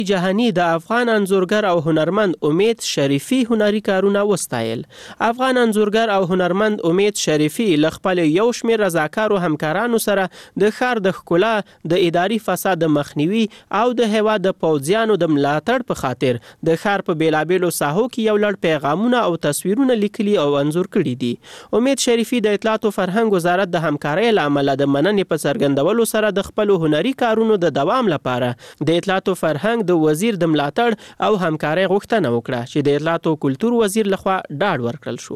جهانی د افغان انځورګر او هنرمند امید شریفي هنري کارونه وستایل. افغان انځورګر او هنرمند امید شریفي ل خپل یو شمېر رضاکارو همکارانو سره د ښار د ښکلا د اداري فساد مخنیوي او د هیواد د پوځیانو د ملاتړ په خاطر د ښار په بیلابیلو ساحو کې یو لړ پیغامونه او تصویرونه لیکلي او انځور کړي دي. امید شریفي د اطلاعات او فرهنګ وزارت د همکارۍ له امله د مننې په څرګندولو سره د خپل هنري کارونو د دوام لپاره د اطلاعات او فرهنګ د وزیر د ملاتړ او همکارۍ غوښتنه وکړه چې د اطلاعات او کلتور وزیر لخوا ډاډ ورکړل شو.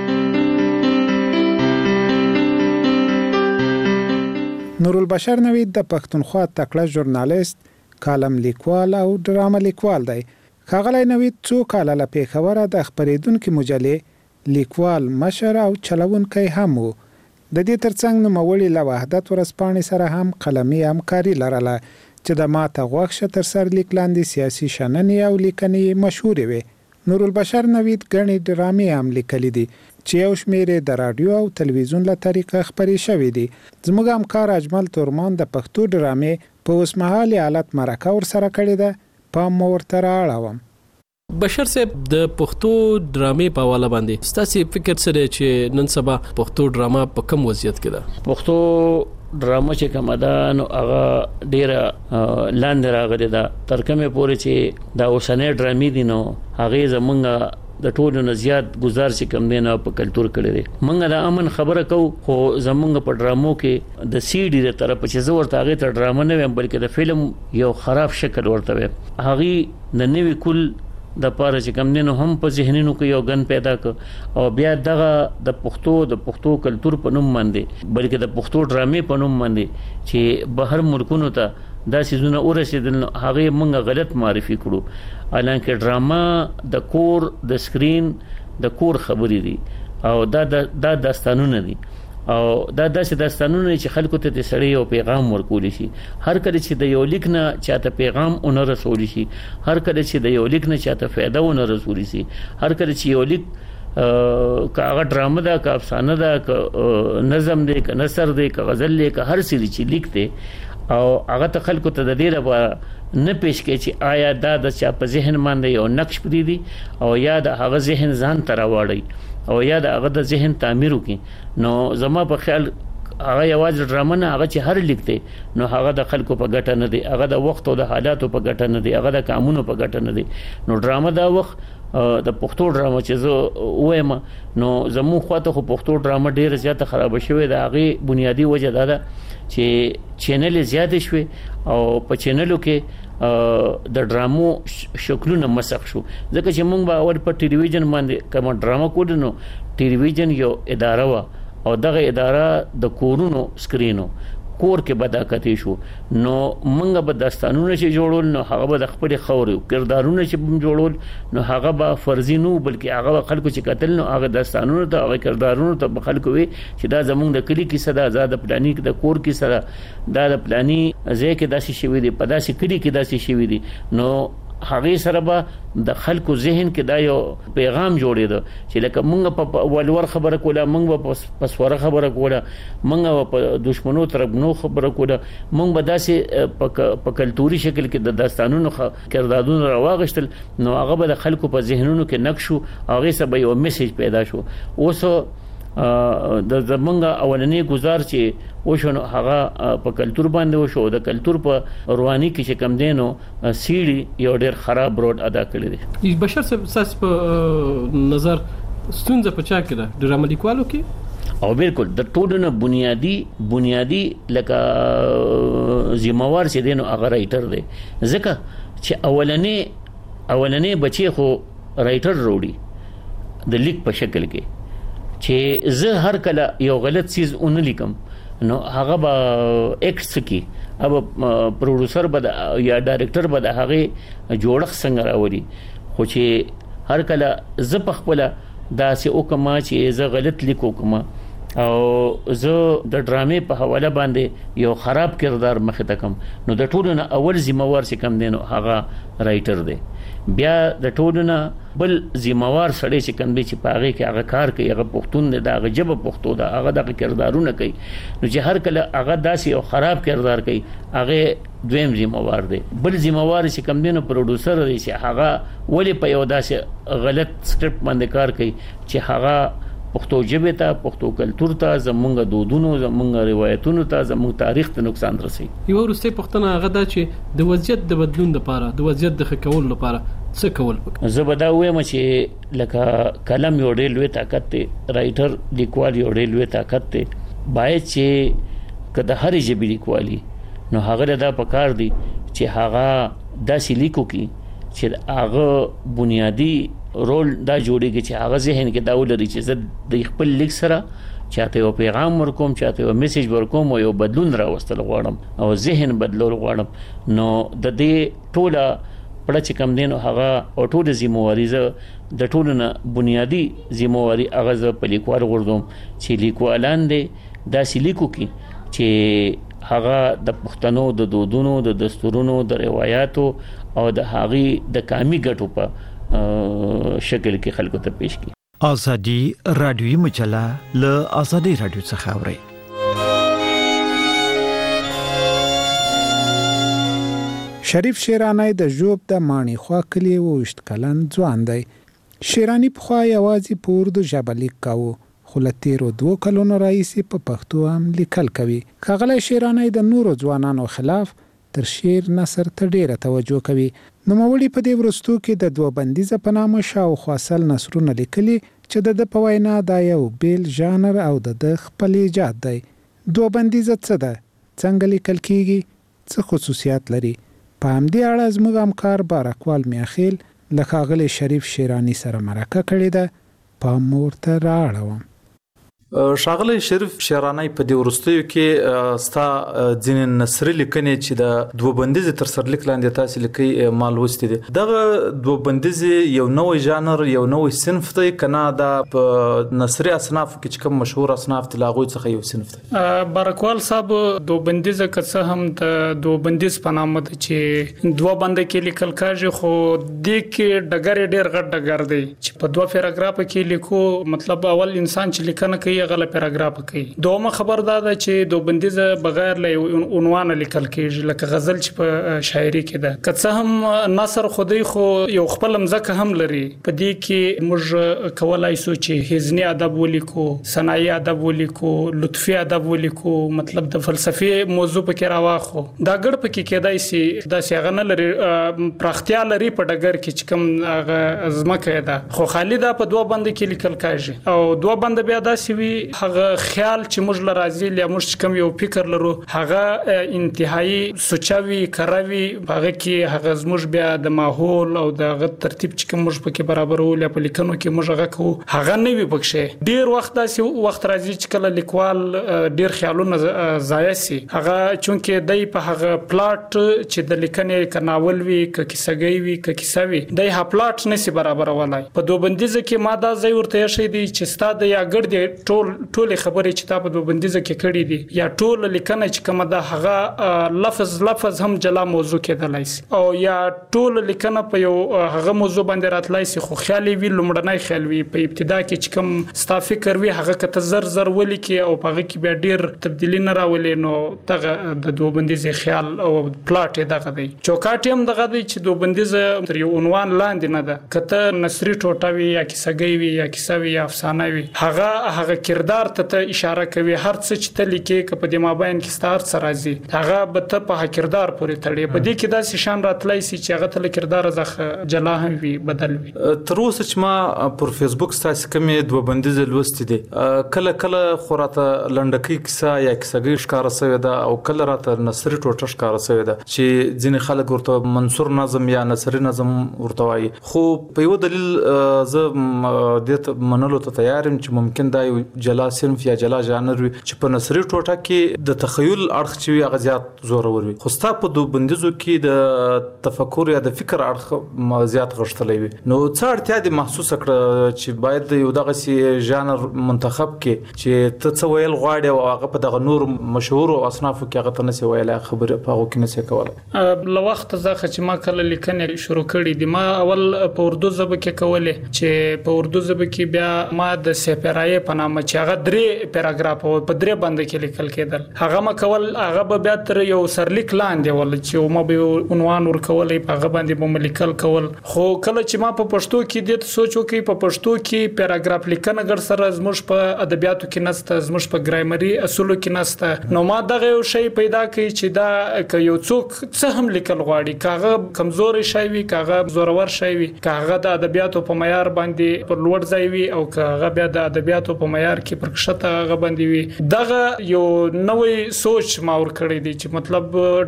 نورالبشر نوید د پښتونخوا تکړه ژورنالیست، کالم لیکوال او ډرامه لیکوال دی. ښاغلی نوید څو کاله له پېښوره د خپرېدونکې مجلې لیکوال، مشر او چلوونکی هم و. د دې ترڅنګ نوموړي له وحدت ورځپاڼې سره هم قلمي همکاري لرله چې د ماته غوښه تر سر لیک لاندې سیاسي شننې او لیکنې مشهورې وي. نورالبشر نوید ګڼې ډرامې هم لیکلي دي چې یو شمېر د راډیو او تلویزیون له طریقه خپرې شوې دي. زموږ همکار اجمل تورمان د پښتو ډرامې په اوسمهالي حالت مرکه ورسره کړې ده. پام مو ورته رااړوم. بشر صاحب، د پښتو ډرامې په حواله باندې ستاسو فکر څه دی چې نن سبا پښتو ډرامه په کوم وضعیت کې ده؟ پښتو ډرامه چې کومه ده نو هغه ډیره لاندې راغلې ده. تر کومه پورې چې دا اوسنۍ ډرامې دي نو هغه زمونږ د ټولو نه زیات گزار چې کم دینه په کلچر کړي دي. مونږ د امن خبره کو خو زمونږ په ډرامو کې د سی ډي د طرف چې زور ته هغه ته ډرامه نه ویم بلکې د فلم یو خراب شکل ورته وي. هغه د نوې کل د پاره چې کم دینه هم په ذهنونو کې یو غن پیدا ک او بیا دغه د پښتو کلچر په نوم باندې بلکې د پښتو ډرامې په نوم باندې چې بهر ملکونو ته دا سيزونه ورسېدل هغه موږ غلط معرفي کړو. حالانکه ډراما د کور د سکرین د کور خبرې دي او دا داستانونه دي او دا داسې داستانونه چې خلکو ته د سړی یو پیغام ورکول شي. هر کله چې د یو لیک نه چاته پیغام اون رسول شي، هر کله چې د یو لیک نه چاته فائدہ اون رسول شي، هر کله چې یو لیک کاغه ډرامه ده، کا افسانه ده، کا نظم ده، کا نثر ده، کا غزل ده، کا هر څه چې لیکته او هغه ته خلکو ته د دې لپاره نه پېښ کې چې آیا دا د چا په ذهن باندې یو نقش پدې دي او یا د هغه ذهن ځان تر واړی او یا د هغه د ذهن تعمیر وکي. نو زما په خیال هغه یوازې ډرامه نه، هغه چې هر لیکته نو هغه د خلکو په ګټه نه دی، هغه د وخت او د حالاتو په ګټه نه دی، هغه د قانونو په ګټه نه دی. نو ډرامه دا وخت د پښتو ډرامه چې زه وایم نو زمو خواته خو پښتو ډرامه ډیره زیاته خراب شوې ده. هغه بنیادی وجه دا ده چې چینل زیات شوي او په چینلو کې د ډرامو شکلونه مسخ شو. ځکه چې موږ به اول په ټلویزیون باندې کوم ډرامه کوو نو ټلویزیون یو اداره و او دغه اداره د کورونو سکرینو کور کې بداکتی شو. نو موږ به داستانونه چې جوړول نو هغه به د خپل خوري کردارونه چې جوړول نو هغه به فرضي نو بلکې هغه خلکو چې قتل نو هغه داستانونه ته هغه کردارونه ته خلکو وي چې دا زمونږ د کلی کې صدا آزاد پلاني د کور کې سره دا د پلاني ځای کې داسې شوی دی، په داسې کلی کې داسې شوی دی. نو هغه سره به د خلکو ذهن کې دا یو پیغام جوړېده چې لکه مونږ په ولور خبره کوله، مونږ په پسوره خبره کوله، مونږ په دشمنو طرفونو خبره کوله، مونږ به داسې په کلتوري شکل کې د داستانونو کردارونو راوغشتل. نو هغه به د خلکو په ذهنونو کې نقش شو، هغه سره به یو میسج پیدا شو. اوس د زمونږ اولنی گزار چې وشو هغه په کلچر باندې وشو. د کلچر په رواني کې چې کم دینو سیړي یو ډېر خراب رول ادا کړی دی. بشر صاحب ساس په نظر ستونزه په چا کې ده؟ ډرامه لیکوالو کې او بالکل د ټولو نه بنیادی لکه ذمہوار چې دینو هغه رائټر دی. ځکه چې اولنې بچي خو رائټر وروړي د لیک په شکل کې چې زه هر کله یو غلط چیز اون لیکم نو هغه به ایکټس کی اب پروډوسر به یا ډایرکټر به د هغه جوړخ څنګه راوړي. خو چې هر کله زه په خپل داسې وکما چې زه غلط لیکو کوم او زه د ډرامې په حواله باندې یو خراب کردار مخه تکم نو د ټولو نه اول ذمہوار چې کم دینو هغه رائټر دی. بیا د ټولو نه بل ذمہوار سړی چې کوم دی چې پاغه کې هغه کار کوي هغه پښتون دی دا هغه جبه پښتو دا هغه د کردارونه کوي نو چې هر کله هغه داسي او خراب کردار کوي هغه دویم ذمہوار دی بل ذمہوار چې کوم دی نو پروډوسر دی چې هغه ولی په یو داسې غلط سکرپټ باندې کار کوي چې هغه پښتو ژبه ته پښتو کلچر ته زمونږ دودونو زمونږ روایتونو ته زمونږ تاریخ ته نقصان رسي یو ورسته پښتنه هغه دا چې د وضعیت د بدلون لپاره د وضعیت د ښه کولو لپاره څه کول پکې زه به دا وایم چې لکه کلم یو ډېر لوی طاقت دی رائټر لیکوال یو ډېر لوی طاقت دی باید چې کله هر ژبه لیکوالي نو هغه دا پکار دی چې هغه داسې لیکو کی چې هغه بنیادی رول دا جوړیږي چې هغه ذهن کې دا ولري چې زه د خپل لیک سره چاته یو پیغام ورکوم چاته یو میسج ورکوم او یو بدلون راوستل غواړم او ذهن بدلول غواړم نو د دې ټوله پړه چې کم دین هغه او ټوله ذمہواری زه د ټولو نه بنیادی ذمہواری هغه زه په لیکوال غوړم چې لیکوالان دې داسې لیکو کې چې هغه د پښتنو د دودونو د دستورونو د روایتو او د هغه د کامی ګټو په شکل کې خلکو ته پیش کی ازادي رادیوي مجله له ازادي رادیو څخه اوري شریف شیرانی د ژوب د مانی خوا کلی وشت کلن ځوان دی شیرانی په خوا یوازې په اردو ژبه لیک کاوه خو له تیرو 2 کلونو راهیسې په پښتو هم لیکل کوي ښاغلی شیرانی د نورو ځوانانو خلاف تر شعر نثر ته ډیره توجه کوي نوموړي په دې وروستو کې د دوه بندیزه په نامه شاوخوا سل نثرونه لیکلي چې د په وینا دا یو بیل ژانر او د خپل ایجاد دی دوه بندیزه څه ده څنګه لیکل کیږي څه خصوصیات لري په همدې اړه زموږ همکار بارکوال میاخیل له ښاغلي شریف شیرانی سره مرکه کړې ده پام ورته رااړوم ښاغلی شریف شیرانی په دې وروستیو کې ستا ځینې نثري لیکنې چې د دوه بندیزې تر سرلیک لاندې تاسې لیکئ ما لوستې دي دغه دوه بندیزې یو نوی ژانر یو نوی صنف دی که نه دا په نثري اصنافو کې چې کوم مشهور اصناف دي له هغوی څخه یو صنف دی بارکوال صاحب دوه بندیزه که څه هم د دوه بندیز په نامه ده چې دوه بنده کې لیکل کېږي خو دې کې ډګر ډېر غټ ډګر دی چې په دوه پیراګراف کې لیکو مطلب اول انسان چې لیکنه کوي غل پیراګراف کوي دومره خبر ده چې دو بندیزه بغیر له عنوان لیکل کېږي لکه غزل چې په شاعري کې ده که څه هم نثر خودی خو یو خپل مزکه هم لري په دې کې موږ کولای شو چې حزنی ادب ولیکو صنایي ادب ولیکو لطفي ادب ولیکو مطلب د فلسفي موضوع پکې راواخو دا ګډ پکې کېدای شي دا څنګه نه لري پراختیا لري په ډګر کې چې کوم ازمکه ده خو خالد په دوه بند کې لیکل کېږي او دوه بند بیا داسې وي هغه خیال چې موږ لرازي یا موږ کوم یو فکر لرو هغه انتهایی سوچاوي کراوي هغه کې هغه زموږ بیا د ماحول او د ترتیب چې کوم موږ پکې برابرول په لیکنو کې موږ هغه کو هغه نه وي پکښه ډیر وخت داسې وخت راځي چې کله لیکوال ډیر خیالونه ضایع سي هغه چونکه دای په هغه پلاټ چې د لیکنې کناول وي ک کیسګي وي ک کیسوي دای ها پلاټ نشي برابرولای په دوه بندیزه کې ماده زې ورته شي دي چې ستاد یا ګډ دي ټول خبرې چې تاسو په بندیزه کې کړې دي یا ټول لیکنه چې کومه ده هغه لفظ هم جلا موضوع کېدلای شي او یا ټول لیکنه په یو هغه موضوع باندې راتلای شي خو خیالي وی لومړنۍ خیال وی په ابتدا کې چې کوم ستا فکر وی هغه کته زر ولیکي او په هغه کې بیا ډیر تبدیلی نه راولي نو دغه د دوه بندیزه خیال او پلاټ دغه دی چوکاټ هم دغه دی چې دوه بندیزه تر یو عنوان لاندې نه ده کته نثري ټوټه وی یا کیسګي وی یا کیسوي یا افسانه وی هغه کردار ته اشاره کوي هر څه چې ته لیکي ک په دې مابین کې ستار سره راځي هغه به ته په کردار پورې تړي په دې کې داسې شان راتلای شي چې هغه ته کردار ځخه جلا هم وي بدل وي تر اوسه چې ما پر فیسبوک ستاسو کومې دوه بندیزه لوستې دي کله خوراته لنډکی کیسه یا کیسګي ښکار شوی ده او کله راته نثري ټوټه ښکار شوی ده چې ځینې خلک ورته منثور نظم یا نثري نظم ورته وایي خو په یو دلیل زه د منلو ته تیار یم چې ممکن دا یو جلا صنف یا جلا ژانر وي چې په نثري ټوټه کې د تخیل اړخ چې هغه زیات زورور وي خو ستا په دوه بندیزو کې د تفکر یا د فکر اړخ زیات غښتلی وي نو څه اړتیا دې محسوسه کړه چې باید یو دغسې ژانر منتخب کې چې ته څه ویل غواړې او هغه په دغه نور مشهورو اصنافو کې هغه ته نسې ویلی خبرې په هغو کې نسې کولی له وخته څخه چې ما کله لیکنې شروع کړې دي ما اول په اردو ژبه کې کولې چې په اردو ژبه کې بیا ما د سپرایې په نامه چې هغه 3 پیراګراف او په 3 باندې کې لیکل کېدل هغه ما کول هغه به بیا تر یو سرلیک لاندې ول چې ما به عنوان ورکولې په هغه باندې به لیکل کول خو کله چې ما په پښتو کې د سوچ وکړ په پښتو کې پیراګراف لیکنه ګر سره زموږ په ادبیاتو کې نسته زموږ په ګرامري اصولو کې نسته نو ما دغه یو شی پیدا کړ چې دا یو څوک څه هم لیکل غواړي کاغه کمزوري شي وي کاغه زورور شي وي کاغه د ادبیاتو په معیار باندې پر لوړ ځای وي او کاغه بیا د ادبیاتو په معیار کې پر کښته هغه باندې وي دغه یو نوې سوچ ما ور کړی دی چې مطلب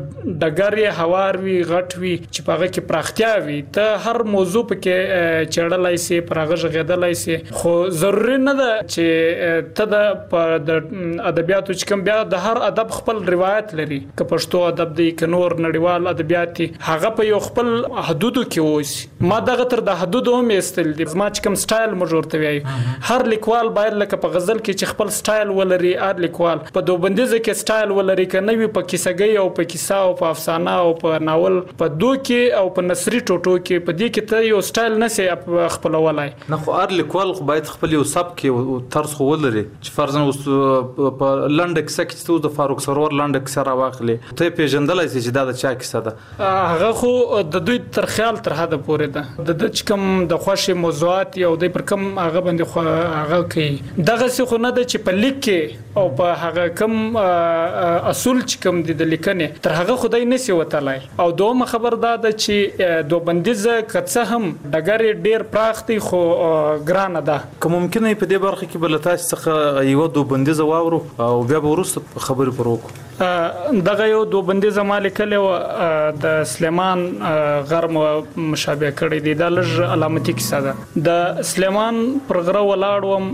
ډګر هوار وي غټ وي چې په هغه کې پراختیا وي ته هر موضوع پکې چړلای سي پرغه غږدلای سي خو ضروري نه ده چې ته د ادبیاتو چې کوم بیا د هر ادب خپل روایت لري که پښتو ادب دی که نور نړیوال ادبیات هغه په یو خپل حدودو کې اوسي ما دغه تر د حدودو هم استل دي ما چې کوم سټایل مجورته وي هر لیکوال باید لکه په غزل کې چې خپل سټایل ولري هر لیکوال په دوبندیزه کې سټایل ولري که نه وي په کیسګي او په کیسه او په افسانه او په ناول په دو کې او په نثري ټوټو کې په دې کې ته یو سټایل نسي خپل ولای نه خو هر لیکوال خو باید خپل یو سبک او طرز خو ولري چې فرضاً اوس په لنډه کیسه کې چې د فاروق سرور لنډه کیسه راواخلي ته پیژندلای شي چې دا د چا کیسه ده هغه خو د دوی تر خیال تر حد پورې ده د چکم د خوشي موضوعات یو د پر کم هغه باندې هغه کوي دغه څه خو نه ده چې په لیک کې او په هغه کم اصول چې کوم د لیکنې تر هغه خدای نسی وتلای او دوه خبر ده چې دو بندیزه کڅه هم دګر ډیر پراخ دی خو ګرانه ده کوم ممکن په دې برخه کې بل تاسو څخه یو دو بندیزه واورو او بیا به ورسته خبرې پروکو دغه یو دو بندیزه مالک له د سلیمان غرم مشابه کړی دی د لږ علامتي کیسه ده د سلیمان پر غره ولاړوم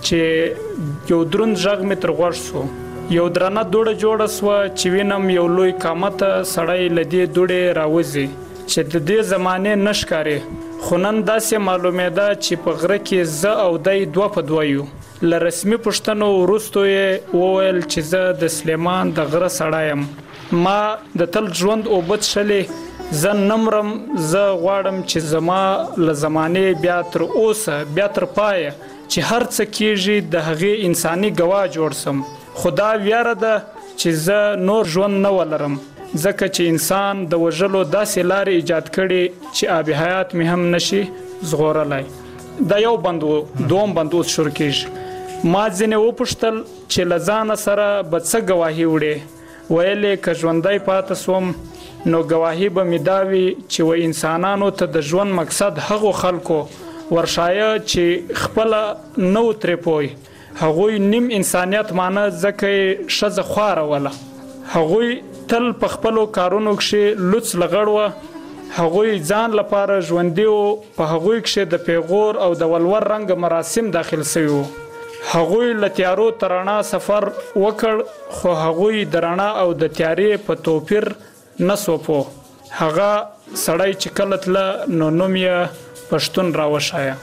چې یو دروند ژغ می تر غوږ سو یو درنه دوړه جوړه سو چې وینم یو لوی قامت سړی لدی دوړه راوځي چې د دې زمانه نشکاري خونن داسې معلومه ده چې په غره کې ز او دای دوه په دویو ل رسمي پښتنو ورستو یې وویل چې زه د سلیمان د غره سړایم ما د تل ژوند او بد شلې زه نمرم زه غواړم چې زما ل زمانه بیا تر اوسه بیا تر پای چې هر څه کیږي د هغه انساني گواه جوړ سم خدا ویاره ده چې زه نور ژوند نه ولرم ځکه چې انسان د وژلو داسې لارې ایجاد کړي چې آب حیات می هم نشي زغورلای دا یو بندو دوم بندو شروع کیږي ما ځنه وپښتل چې لزان سره بڅ گواهی وړي ویلې ک ژوندۍ پات سوم نو گواهی به میداوي چې و انسانانو ته د ژوند مقصد هغه خلکو ورشایه چې خپل نو ترې پوي هغوی نیم انسانیت معنی ځکه شزه خواره ولا هغوی تل په خپل کارونو کې لوڅ لغړوه هغوی ځان لپاره ژوندیو په هغوی کې د پیغور او د ولور رنگ مراسم داخل شوی هغوی لتیارو ترانه سفر وکړ خو هغوی درانه او د تیارې په توپیر نسو په هغه سړی چې کله تل نو نومیا پښتون راوښایا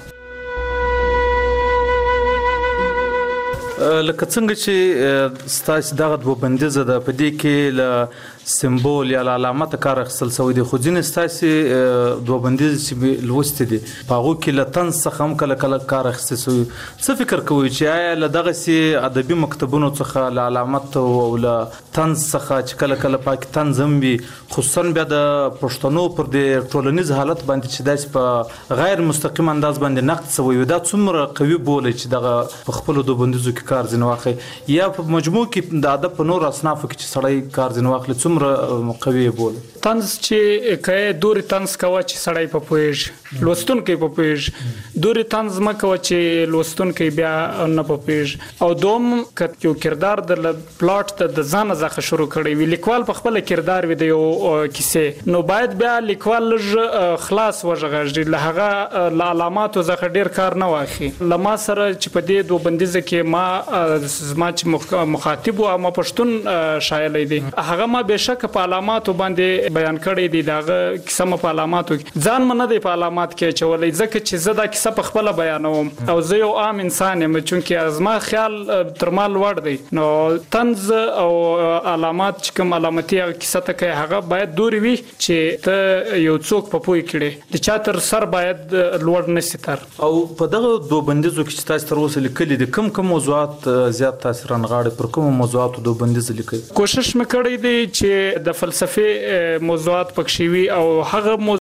لکه څنګه چې ستاسو دغه دوه بندیزه ده په دې کې ل سمبول یا علامت کار اخصل سوی دي خو ځینې ستاسو دوه بندیزه چې لوستې دي په هغه کې ل تنز څخه هم کله کار اخصل سوی څه فکر کوي چې آیا ل دغه سي ادبي مکتبونو څخه ل علامت او ل تنز څخه چې کله پاکستان زمبي خصوصا بیا د پښتنو پر د ټولنیز حالت باندې چې داس په غیر مستقیم انداز باندې نقد سوی دا څومره قوي بوله چې دغه په خپل دوه بندیزو کې کار ځنواخي یا په مجموع کې د ادب په نور اصناف کې چې سړی کار ځنواخلي څومره څومره قوي بول طنز چې کای دوري طنز کوا چې سړی په پوهیږي لوستونکي په پوهیږي دوري طنز مکه چې لوستونکي بیا نه په پوهیږي او دوم ک یو کردار د پلاټ د ځان ځخه شروع کړي وی لیکوال په خپل کردار وی د یو کیسه نو باید بیا لیکوال لږ خلاص وژغږي له هغه علامات ځخه ډیر کار نه واخی لما سره چې په دې دوه بندیزه کې ما چې مخاطب او ما پښتون شایلې دي هغه ما بهشکه په علامات باندې بیان کړی دی داغه کیسه په علاماتو ځان من نه دی په علامات کې چولې ځکه چې زه دا کیسه په خپل بیانوم او زه یو عام انسان یم چونکه ازما خیال ترمال وړ دی نو طنز او علامات چې کوم علامتي کیسه ته کوي هغه باید دوري وي چې ته یو څوک په پوي کړي د چا تر سر باید لوړ نشي تر او په دغه دوه بندیزو کې چې تاسو تر اوسه لیکلي دي کوم موضوعات زیات تاثیر انغاړي پر کوم موضوعاتو دوه بندیز لیکي کوشش مې کړی دی چې د فلسفي موضوعات پکښې وي او هغه